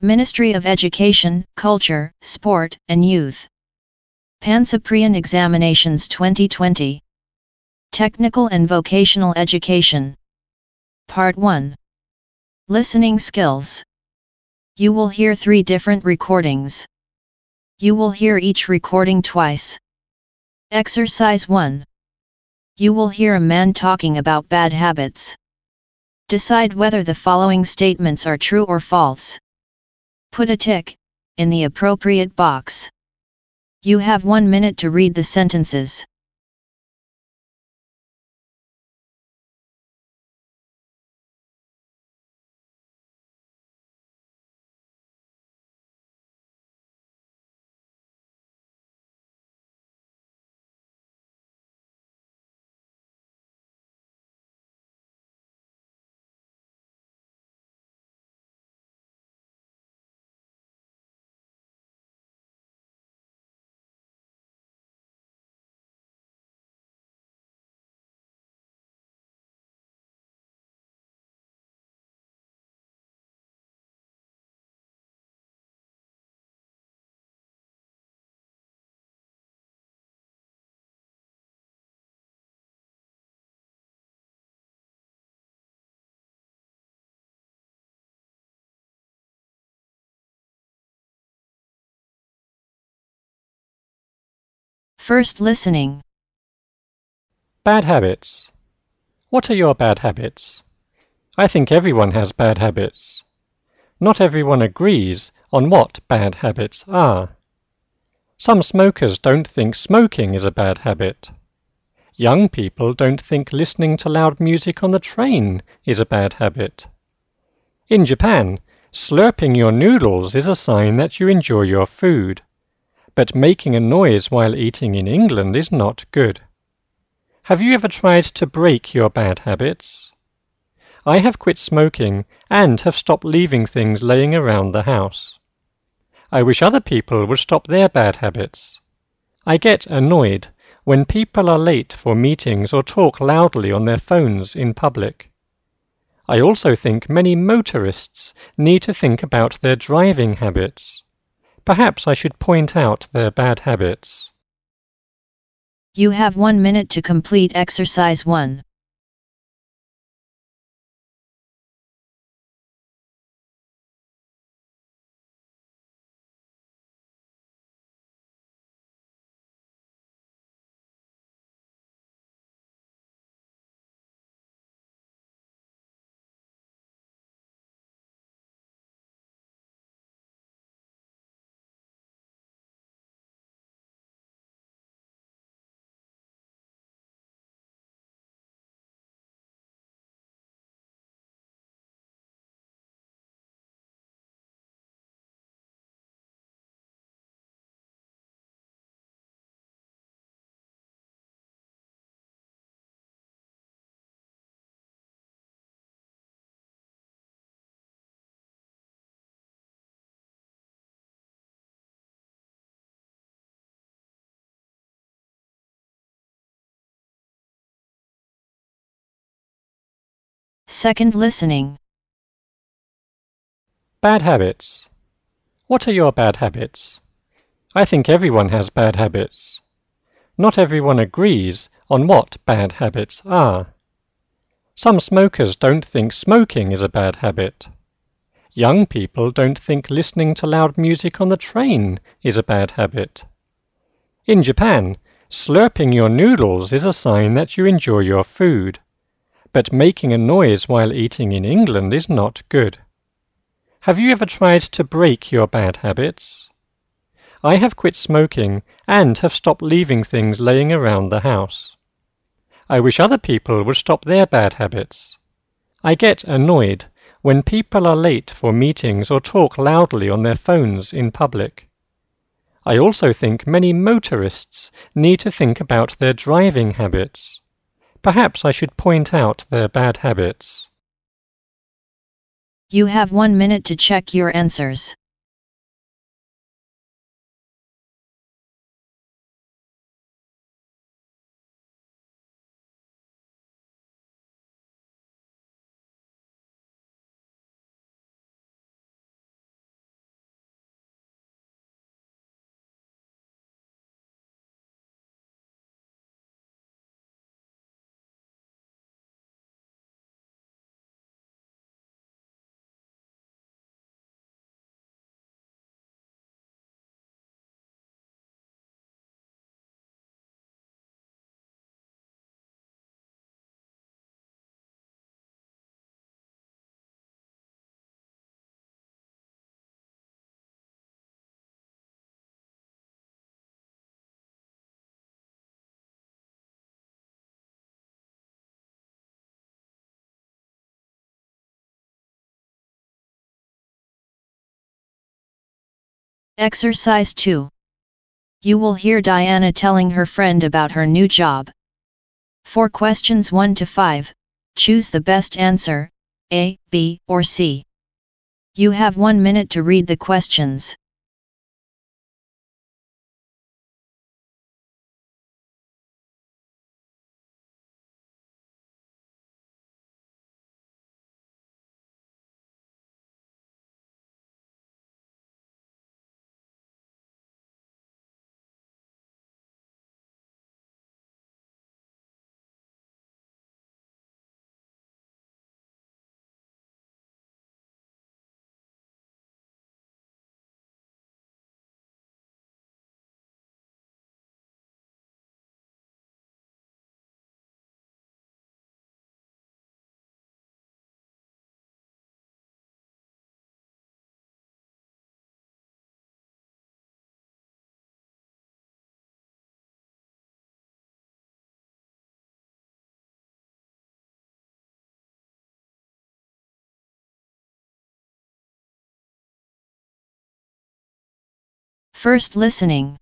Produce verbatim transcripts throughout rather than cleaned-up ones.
Ministry of Education, Culture, Sport, and Youth. Pansapriyan Examinations twenty twenty. Technical and Vocational Education. Part one. Listening Skills. You will hear three different recordings. You will hear each recording twice. Exercise one. You will hear a man talking about bad habits. Decide whether the following statements are true or false. Put a tick in the appropriate box. You have one minute to read the sentences. First listening. Bad habits. What are your bad habits? I think everyone has bad habits. Not everyone agrees on what bad habits are. Some smokers don't think smoking is a bad habit. Young people don't think listening to loud music on the train is a bad habit. In Japan, slurping your noodles is a sign that you enjoy your food, but making a noise while eating in England is not good. Have you ever tried to break your bad habits? I have quit smoking and have stopped leaving things laying around the house. I wish other people would stop their bad habits. I get annoyed when people are late for meetings or talk loudly on their phones in public. I also think many motorists need to think about their driving habits. Perhaps I should point out their bad habits. You have one minute to complete exercise one. Second listening. Bad habits. What are your bad habits? I think everyone has bad habits. Not everyone agrees on what bad habits are. Some smokers don't think smoking is a bad habit. Young people don't think listening to loud music on the train is a bad habit. In Japan, slurping your noodles is a sign that you enjoy your food, but making a noise while eating in England is not good. Have you ever tried to break your bad habits? I have quit smoking and have stopped leaving things laying around the house. I wish other people would stop their bad habits. I get annoyed when people are late for meetings or talk loudly on their phones in public. I also think many motorists need to think about their driving habits. Perhaps I should point out their bad habits. You have one minute to check your answers. Exercise two. You will hear Diana telling her friend about her new job. For questions one to five, choose the best answer, A, B, or C. You have one minute to read the questions. First listening.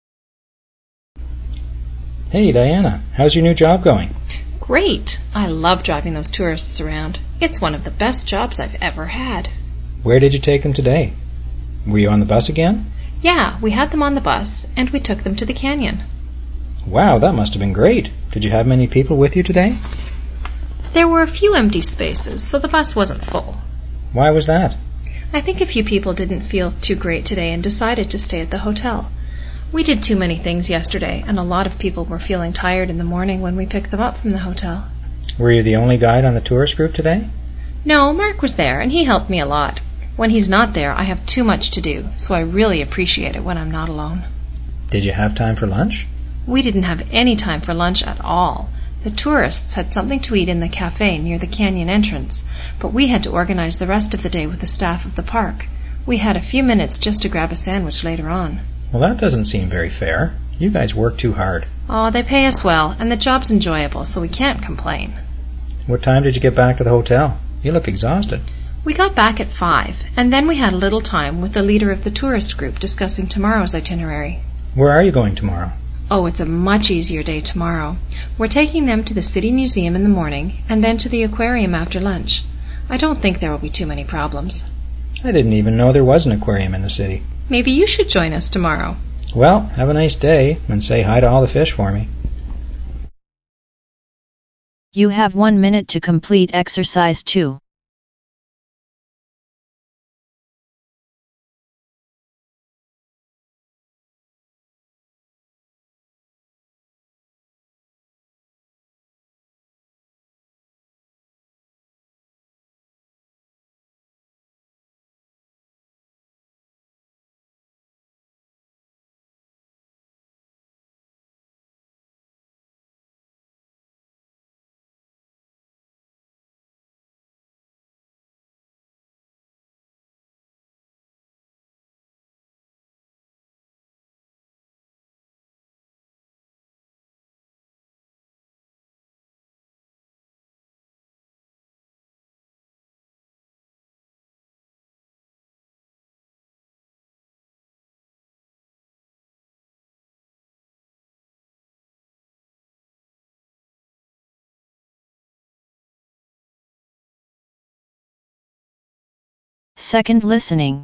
Hey Diana, how's your new job going? Great! I love driving those tourists around. It's one of the best jobs I've ever had. Where did you take them today? Were you on the bus again? Yeah, we had them on the bus, and we took them to the canyon. Wow, that must have been great. Did you have many people with you today? There were a few empty spaces, so the bus wasn't full. Why was that? I think a few people didn't feel too great today and decided to stay at the hotel. We did too many things yesterday, and a lot of people were feeling tired in the morning when we picked them up from the hotel. Were you the only guide on the tourist group today? No, Mark was there, and he helped me a lot. When he's not there, I have too much to do, so I really appreciate it when I'm not alone. Did you have time for lunch? We didn't have any time for lunch at all. The tourists had something to eat in the cafe near the canyon entrance, but we had to organize the rest of the day with the staff of the park. We had a few minutes just to grab a sandwich later on. Well, that doesn't seem very fair. You guys work too hard. Oh, they pay us well, and the job's enjoyable, so we can't complain. What time did you get back to the hotel? You look exhausted. We got back at five, and then we had a little time with the leader of the tourist group discussing tomorrow's itinerary. Where are you going tomorrow? Oh, it's a much easier day tomorrow. We're taking them to the City Museum in the morning, and then to the aquarium after lunch. I don't think there will be too many problems. I didn't even know there was an aquarium in the city. Maybe you should join us tomorrow. Well, have a nice day, and say hi to all the fish for me. You have one minute to complete exercise two. Second listening.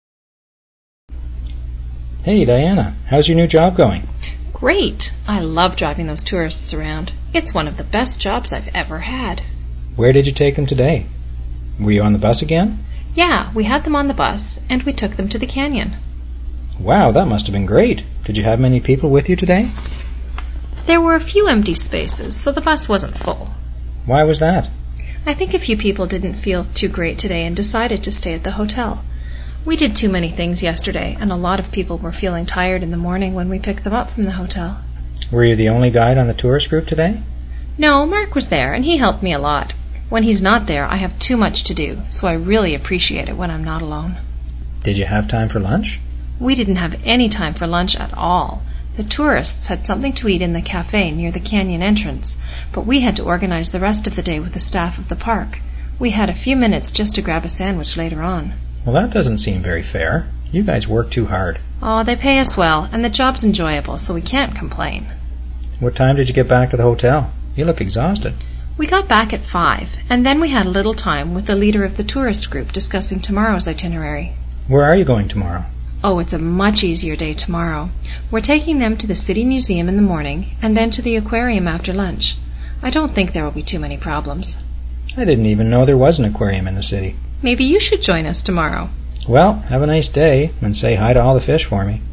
Hey Diana, how's your new job going? Great! I love driving those tourists around. It's one of the best jobs I've ever had. Where did you take them today? Were you on the bus again? Yeah, we had them on the bus, and we took them to the canyon. Wow, that must have been great. Did you have many people with you today? There were a few empty spaces, so the bus wasn't full. Why was that? I think a few people didn't feel too great today and decided to stay at the hotel. We did too many things yesterday, and a lot of people were feeling tired in the morning when we picked them up from the hotel. Were you the only guide on the tourist group today? No, Mark was there, and he helped me a lot. When he's not there, I have too much to do, so I really appreciate it when I'm not alone. Did you have time for lunch? We didn't have any time for lunch at all. The tourists had something to eat in the cafe near the canyon entrance, but we had to organize the rest of the day with the staff of the park. We had a few minutes just to grab a sandwich later on. Well, that doesn't seem very fair. You guys work too hard. Oh, they pay us well, and the job's enjoyable, so we can't complain. What time did you get back to the hotel? You look exhausted. We got back at five, and then we had a little time with the leader of the tourist group discussing tomorrow's itinerary. Where are you going tomorrow? Oh, it's a much easier day tomorrow. We're taking them to the City Museum in the morning, and then to the aquarium after lunch. I don't think there will be too many problems. I didn't even know there was an aquarium in the city. Maybe you should join us tomorrow. Well, have a nice day, and say hi to all the fish for me.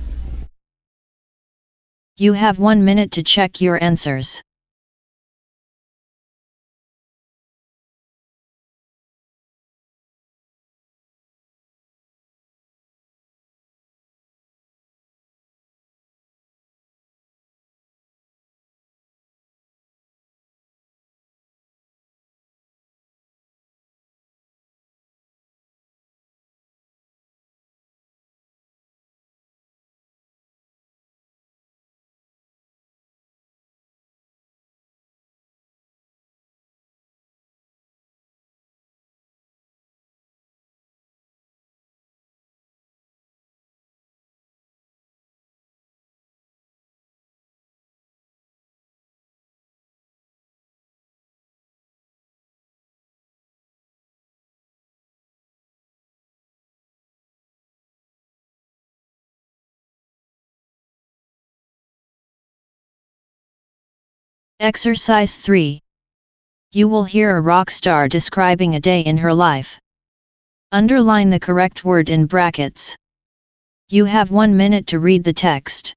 You have one minute to check your answers. Exercise three. You will hear a rock star describing a day in her life. Underline the correct word in brackets. You have one minute to read the text.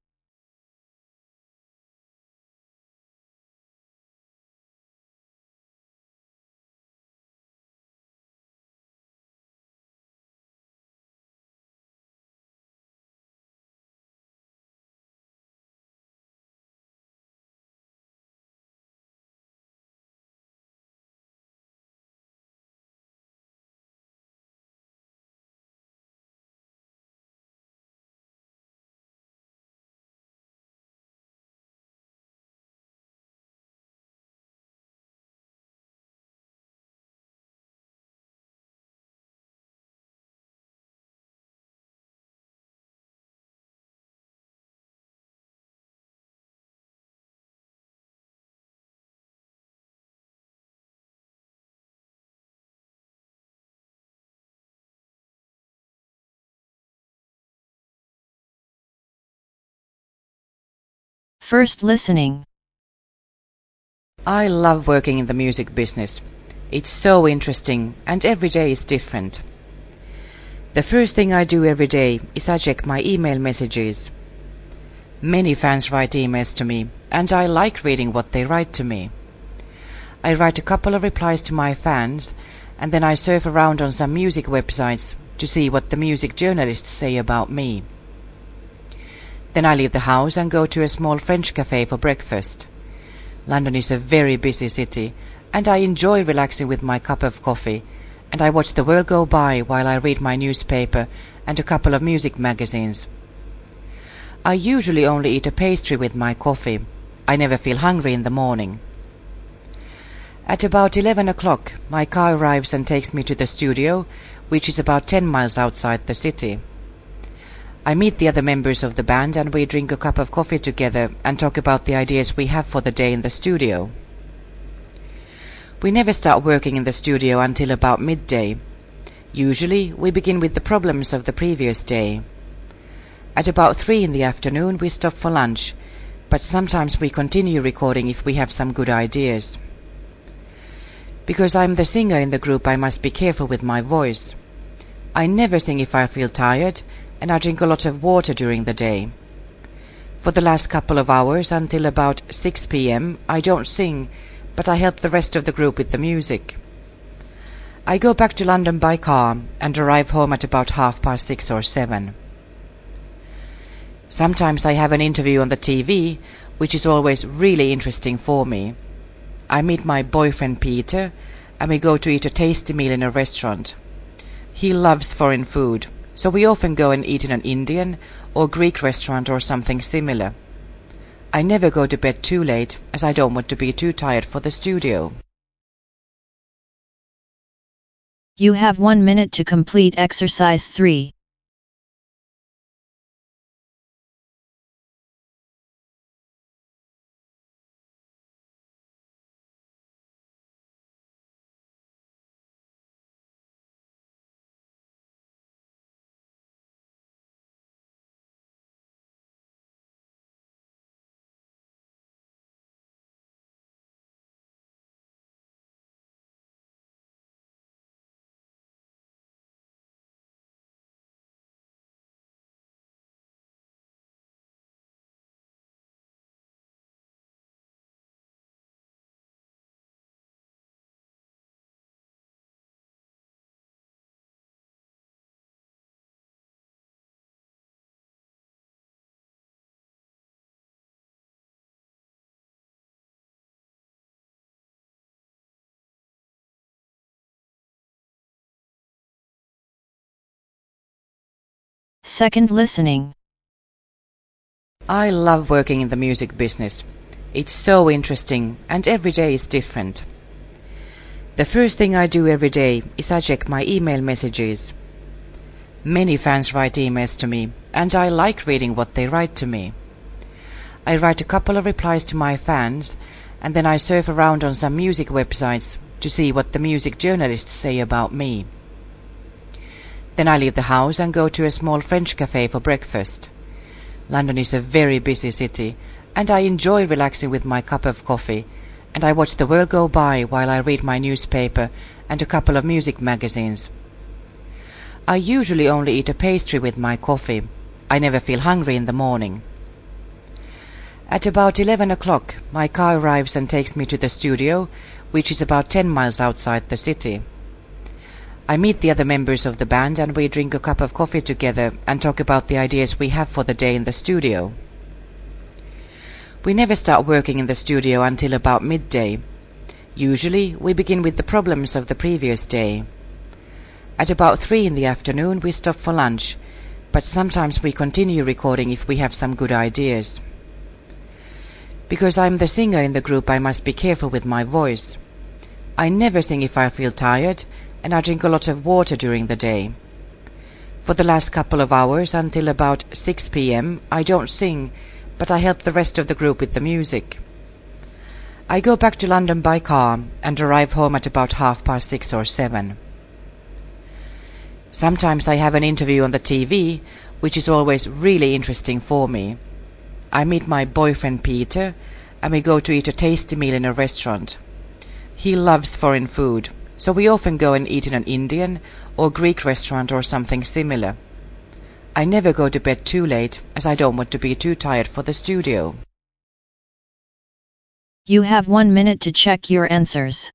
First listening. I love working in the music business. It's so interesting and every day is different. The first thing I do every day is I check my email messages. Many fans write emails to me and I like reading what they write to me. I write a couple of replies to my fans and then I surf around on some music websites to see what the music journalists say about me. Then I leave the house and go to a small French cafe for breakfast. London is a very busy city, and I enjoy relaxing with my cup of coffee, and I watch the world go by while I read my newspaper and a couple of music magazines. I usually only eat a pastry with my coffee. I never feel hungry in the morning. At about eleven o'clock, my car arrives and takes me to the studio, which is about ten miles outside the city. I meet the other members of the band and we drink a cup of coffee together and talk about the ideas we have for the day in the studio. We never start working in the studio until about midday. Usually we begin with the problems of the previous day. At about three in the afternoon we stop for lunch, but sometimes we continue recording if we have some good ideas. Because I'm the singer in the group, I must be careful with my voice. I never sing if I feel tired, and I drink a lot of water during the day. For the last couple of hours, until about six p m, I don't sing, but I help the rest of the group with the music. I go back to London by car and arrive home at about half past six or seven. Sometimes I have an interview on the T V, which is always really interesting for me. I meet my boyfriend Peter, and we go to eat a tasty meal in a restaurant. He loves foreign food, so we often go and eat in an Indian or Greek restaurant or something similar. I never go to bed too late, as I don't want to be too tired for the studio. You have one minute to complete exercise three. Second listening. I love working in the music business. It's so interesting and every day is different. The first thing I do every day is I check my email messages. Many fans write emails to me and I like reading what they write to me. I write a couple of replies to my fans and then I surf around on some music websites to see what the music journalists say about me. Then I leave the house and go to a small French cafe for breakfast. London is a very busy city and I enjoy relaxing with my cup of coffee and I watch the world go by while I read my newspaper and a couple of music magazines. I usually only eat a pastry with my coffee. I never feel hungry in the morning. At about eleven o'clock, my car arrives and takes me to the studio, which is about ten miles outside the city. I meet the other members of the band and we drink a cup of coffee together and talk about the ideas we have for the day in the studio. We never start working in the studio until about midday. Usually, we begin with the problems of the previous day. At about three in the afternoon, we stop for lunch, but sometimes we continue recording if we have some good ideas. Because I'm the singer in the group, I must be careful with my voice. I never sing if I feel tired, and I drink a lot of water during the day. For the last couple of hours, until about six p m, I don't sing, but I help the rest of the group with the music. I go back to London by car and arrive home at about half past six or seven. Sometimes I have an interview on the T V, which is always really interesting for me. I meet my boyfriend Peter, and we go to eat a tasty meal in a restaurant. He loves foreign food, so we often go and eat in an Indian or Greek restaurant or something similar. I never go to bed too late, as I don't want to be too tired for the studio. You have one minute to check your answers.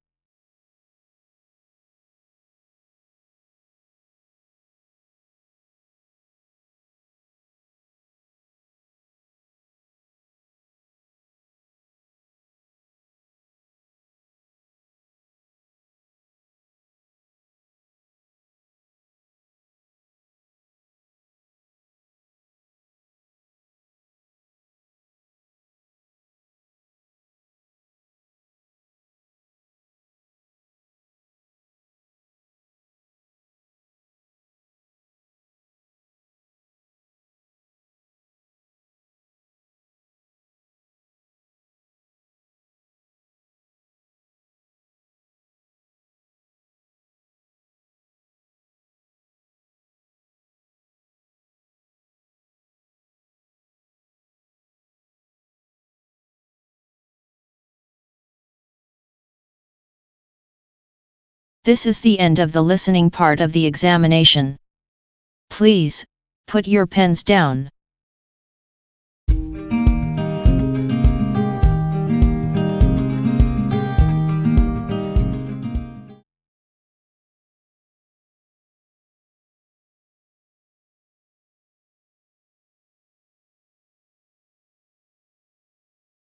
This is the end of the listening part of the examination. Please, put your pens down.